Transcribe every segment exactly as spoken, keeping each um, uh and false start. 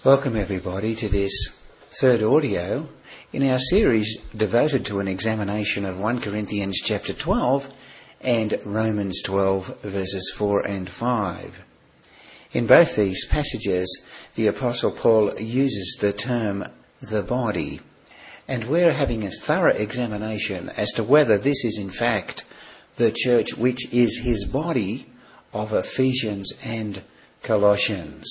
Welcome everybody to this third audio in our series devoted to an examination of First Corinthians chapter twelve and Romans twelve verses four and five. In both these passages, the Apostle Paul uses the term the body, and we're having a thorough examination as to whether this is in fact the church which is his body of Ephesians and Colossians.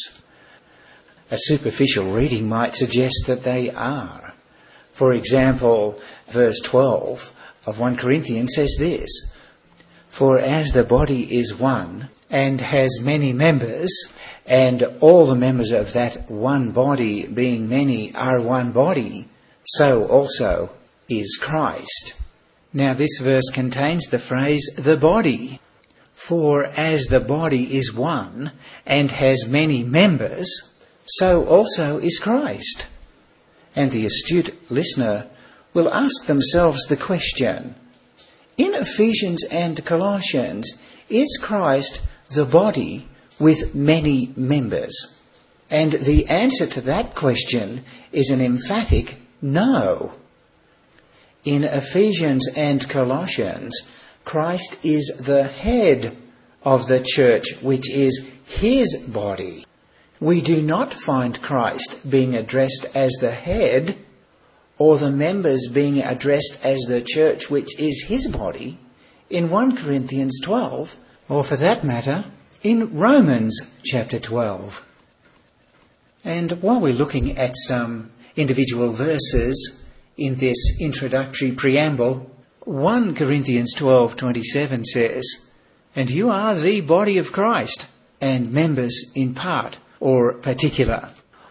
A superficial reading might suggest that they are. For example, verse twelve of First Corinthians says this: "For as the body is one, and has many members, and all the members of that one body, being many, are one body, so also is Christ." Now this verse contains the phrase, the body. For as the body is one, and has many members, so also is Christ. And the astute listener will ask themselves the question, in Ephesians and Colossians, is Christ the body with many members? And the answer to that question is an emphatic no. In Ephesians and Colossians, Christ is the head of the church, which is his body. We do not find Christ being addressed as the head, or the members being addressed as the church, which is his body, in First Corinthians twelve, or for that matter, in Romans chapter twelve. And while we're looking at some individual verses in this introductory preamble, First Corinthians twelve twenty-seven says, "And you are the body of Christ, and members in part or particular."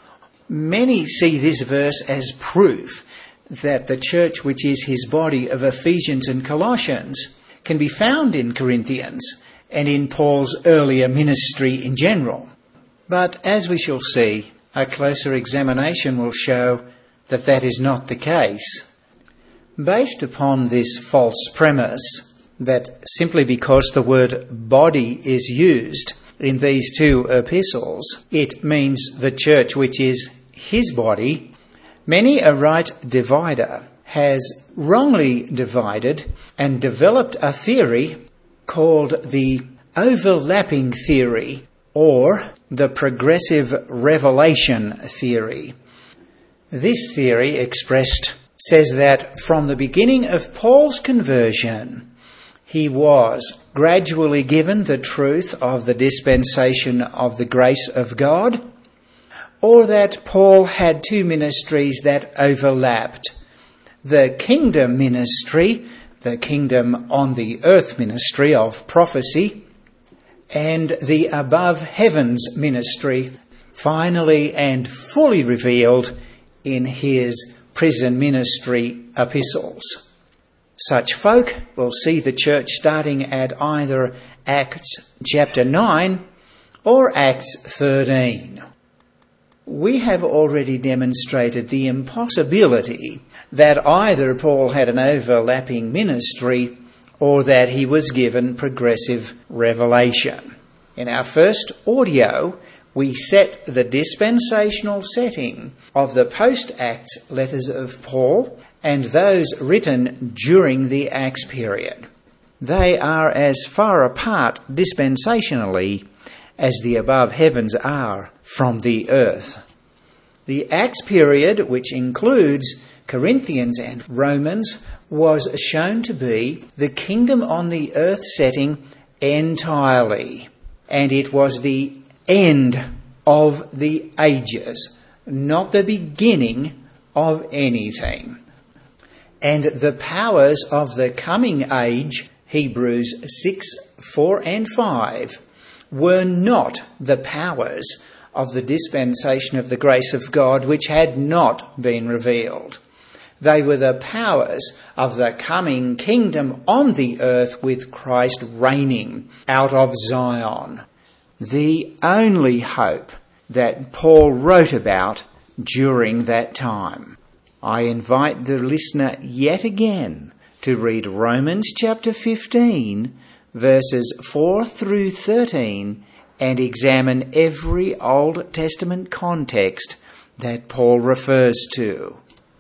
Many see this verse as proof that the church which is his body of Ephesians and Colossians can be found in Corinthians and in Paul's earlier ministry in general. But as we shall see, a closer examination will show that that is not the case. Based upon this false premise that simply because the word body is used in these two epistles, it means the church which is his body, many a right divider has wrongly divided and developed a theory called the overlapping theory or the progressive revelation theory. This theory, expressed, says that from the beginning of Paul's conversion, he was gradually given the truth of the dispensation of the grace of God, or that Paul had two ministries that overlapped: the kingdom ministry, the kingdom on the earth ministry of prophecy, and the above heavens ministry, finally and fully revealed in his prison ministry epistles. Such folk will see the church starting at either Acts chapter nine or Acts thirteen. We have already demonstrated the impossibility that either Paul had an overlapping ministry or that he was given progressive revelation. In our first audio, we set the dispensational setting of the post-Acts letters of Paul and those written during the Acts period. They are as far apart dispensationally as the above heavens are from the earth. The Acts period, which includes Corinthians and Romans, was shown to be the kingdom on the earth setting entirely, and it was the end of the ages, not the beginning of anything. And the powers of the coming age, Hebrews six, four and five, were not the powers of the dispensation of the grace of God which had not been revealed. They were the powers of the coming kingdom on the earth with Christ reigning out of Zion. The only hope that Paul wrote about during that time. I invite the listener yet again to read Romans chapter fifteen, verses four through thirteen, and examine every Old Testament context that Paul refers to.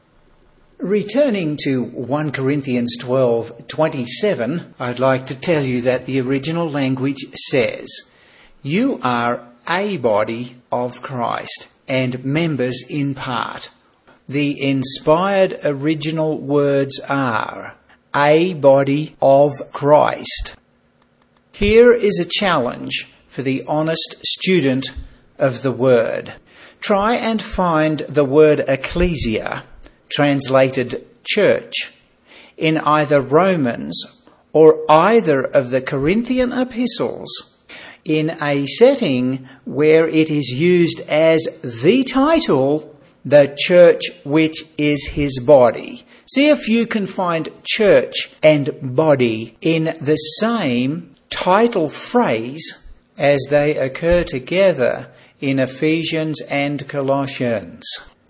Returning to First Corinthians twelve twenty-seven, I'd like to tell you that the original language says, "You are a body of Christ and members in part." The inspired original words are, "a body of Christ." Here is a challenge for the honest student of the word. Try and find the word ecclesia, translated church, in either Romans or either of the Corinthian epistles in a setting where it is used as the title, the church which is his body. See if you can find church and body in the same title phrase as they occur together in Ephesians and Colossians.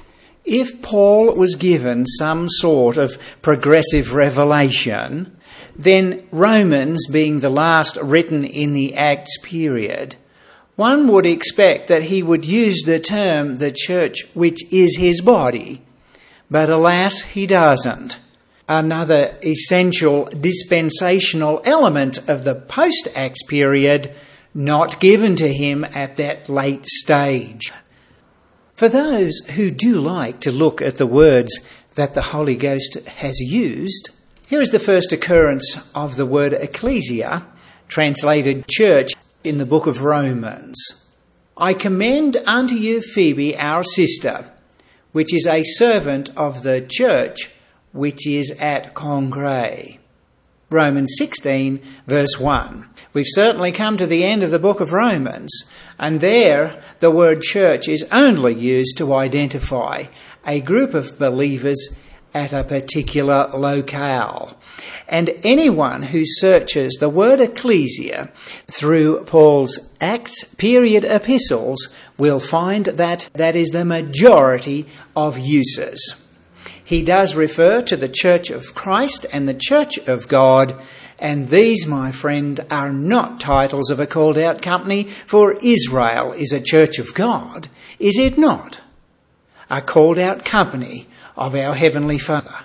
If Paul was given some sort of progressive revelation, then Romans, being the last written in the Acts period, one would expect that he would use the term the church which is his body. But alas, he doesn't. Another essential dispensational element of the post-Acts period not given to him at that late stage. For those who do like to look at the words that the Holy Ghost has used, here is the first occurrence of the word ecclesia, translated church, in the book of Romans. "I commend unto you Phoebe, our sister, which is a servant of the church which is at Corinth." Romans sixteen, verse one. We've certainly come to the end of the book of Romans, and there the word church is only used to identify a group of believers at a particular locale. And anyone who searches the word ecclesia through Paul's Acts period epistles will find that that is the majority of uses. He does refer to the Church of Christ and the Church of God, and these, my friend, are not titles of a called-out company, for Israel is a church of God, is it not? A called-out company of our Heavenly Father.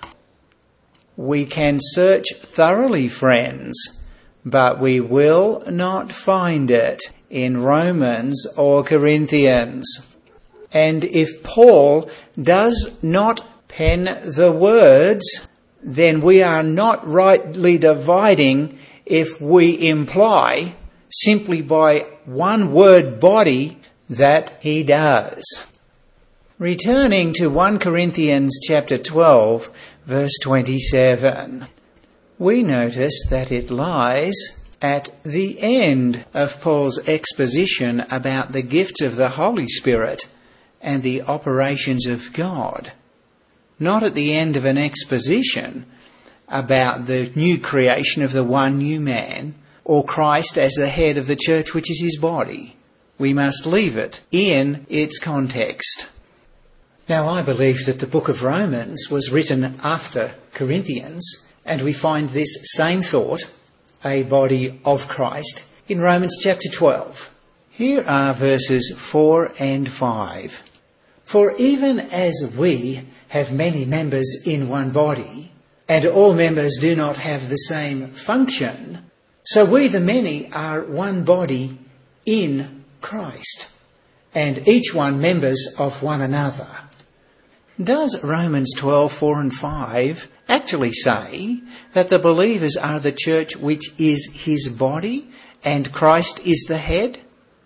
We can search thoroughly, friends, but we will not find it in Romans or Corinthians. And if Paul does not pen the words, then we are not rightly dividing if we imply simply by one word body that he does. Returning to First Corinthians chapter twelve, verse twenty-seven, we notice that it lies at the end of Paul's exposition about the gifts of the Holy Spirit and the operations of God. Not at the end of an exposition about the new creation of the one new man, or Christ as the head of the church which is his body. We must leave it in its context. Now, I believe that the book of Romans was written after Corinthians, and we find this same thought, a body of Christ, in Romans chapter twelve. Here are verses four and five. "For even as we have many members in one body, and all members do not have the same function, so we the many are one body in Christ, and each one members of one another." Does Romans twelve, four and five actually say that the believers are the church which is his body and Christ is the head?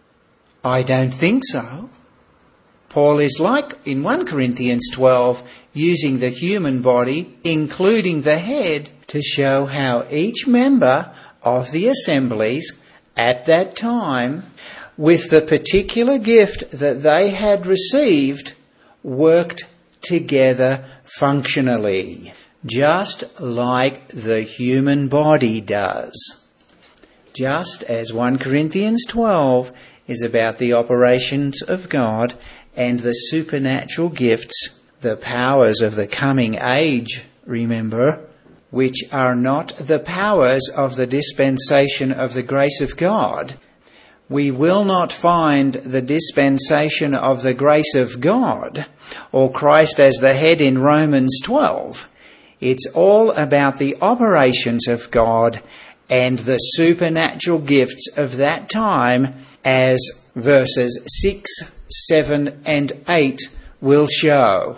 I don't think so. Paul is, like in First Corinthians twelve, using the human body, including the head, to show how each member of the assemblies at that time, with the particular gift that they had received, worked together functionally, just like the human body does. Just as First Corinthians twelve is about the operations of God and the supernatural gifts, the powers of the coming age, remember, which are not the powers of the dispensation of the grace of God. we will not find the dispensation of the grace of God or Christ as the head in Romans twelve. It's all about the operations of God and the supernatural gifts of that time, as verses six, seven and eight will show.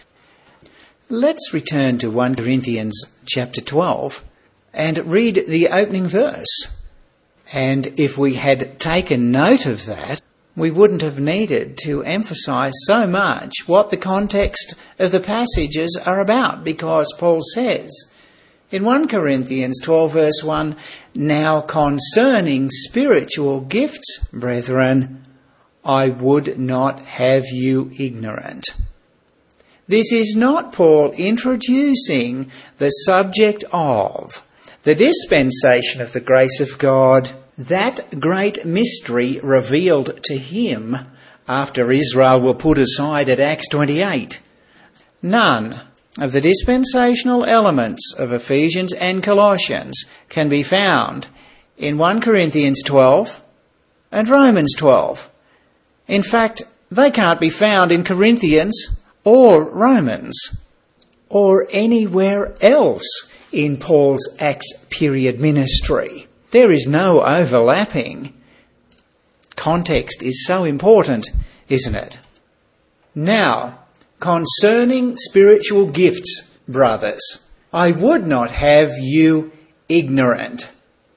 Let's return to First Corinthians chapter twelve and read the opening verse. And if we had taken note of that, we wouldn't have needed to emphasize so much what the context of the passages are about, because Paul says in First Corinthians twelve verse one, "Now concerning spiritual gifts, brethren, I would not have you ignorant." This is not Paul introducing the subject of the dispensation of the grace of God, that great mystery revealed to him after Israel were put aside at Acts twenty-eight. None of the dispensational elements of Ephesians and Colossians can be found in First Corinthians twelve and Romans twelve. In fact, they can't be found in Corinthians or Romans or anywhere else in Paul's Acts period ministry. There is no overlapping. Context is so important, isn't it? Now, concerning spiritual gifts, brothers, I would not have you ignorant.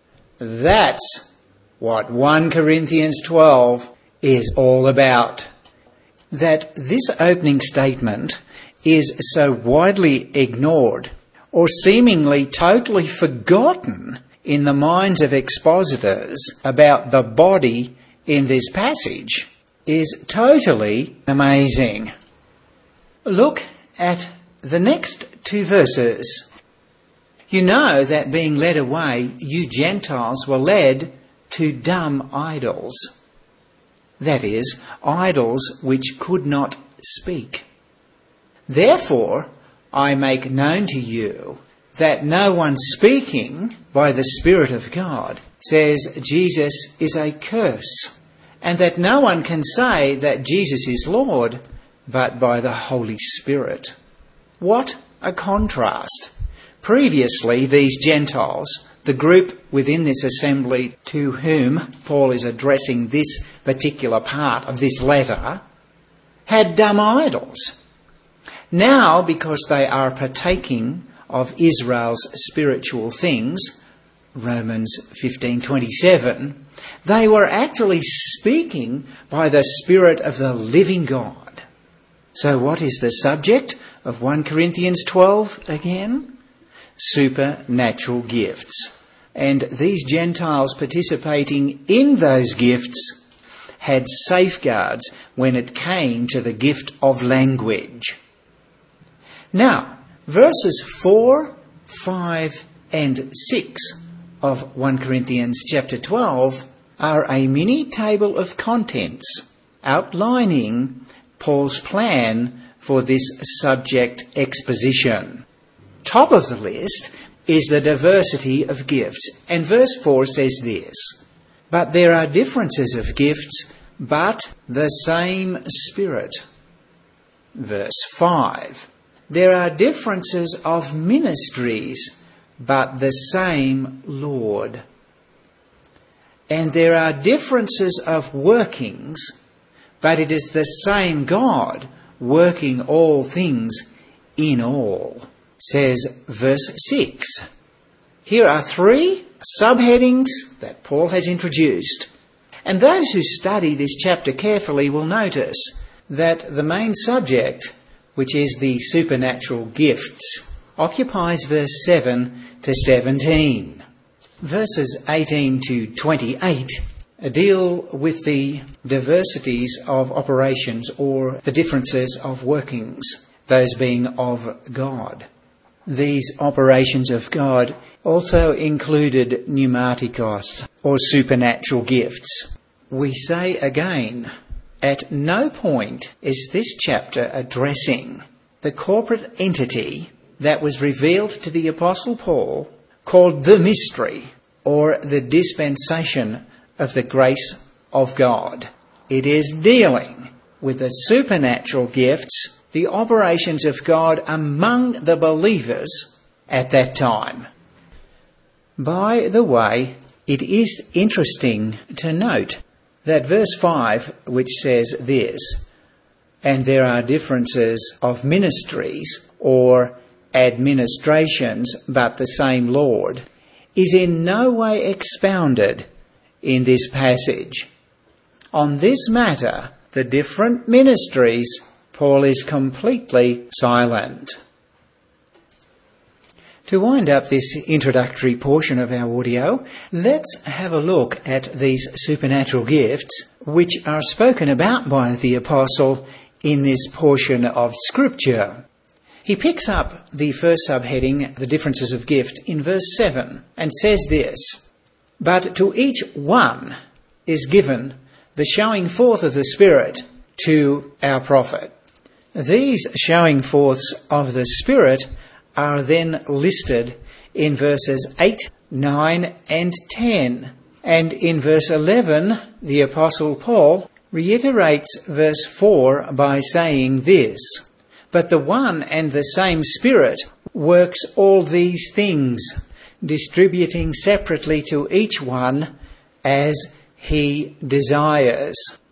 That's what First Corinthians twelve is all about. That this opening statement is so widely ignored or seemingly totally forgotten in the minds of expositors about the body in this passage is totally amazing. Look at the next two verses. You know that being led away, you Gentiles were led to dumb idols. That is, idols which could not speak. Therefore, I make known to you that no one speaking by the Spirit of God says Jesus is a curse, and that no one can say that Jesus is Lord but by the Holy Spirit. What a contrast. Previously, these Gentiles, the group within this assembly to whom Paul is addressing this particular part of this letter, had dumb idols. Now, because they are partaking of Israel's spiritual things, Romans fifteen twenty-seven, they were actually speaking by the Spirit of the living God. So what is the subject of First Corinthians twelve again? Supernatural gifts. And these Gentiles participating in those gifts had safeguards when it came to the gift of language. Now, verses four, five and six of First Corinthians chapter twelve are a mini table of contents outlining Paul's plan for this subject exposition. Top of the list is the diversity of gifts. And verse four says this: "But there are differences of gifts, but the same Spirit." Verse five: "There are differences of ministries, but the same Lord. And there are differences of workings, but it is the same God working all things in all," says verse six. Here are three subheadings that Paul has introduced. And those who study this chapter carefully will notice that the main subject, which is the supernatural gifts, occupies verse seven to seventeen. Verses eighteen to twenty-eight deal with the diversities of operations or the differences of workings, those being of God. These operations of God also included pneumatikos, or supernatural gifts. We say again, at no point is this chapter addressing the corporate entity that was revealed to the Apostle Paul, called the mystery, or the dispensation of the grace of God. It is dealing with the supernatural gifts, the operations of God among the believers at that time. By the way, it is interesting to note that verse five, which says this, "And there are differences of ministries or administrations, but the same Lord," is in no way expounded in this passage. On this matter, the different ministries, Paul is completely silent. To wind up this introductory portion of our audio, let's have a look at these supernatural gifts which are spoken about by the apostle in this portion of Scripture. He picks up the first subheading, the differences of gift, in verse seven and says this, "But to each one is given the showing forth of the Spirit to our profit." These showing forths of the Spirit are then listed in verses eight, nine and ten. And in verse eleven, the Apostle Paul reiterates verse four by saying this, "But the one and the same Spirit works all these things, distributing separately to each one as he desires."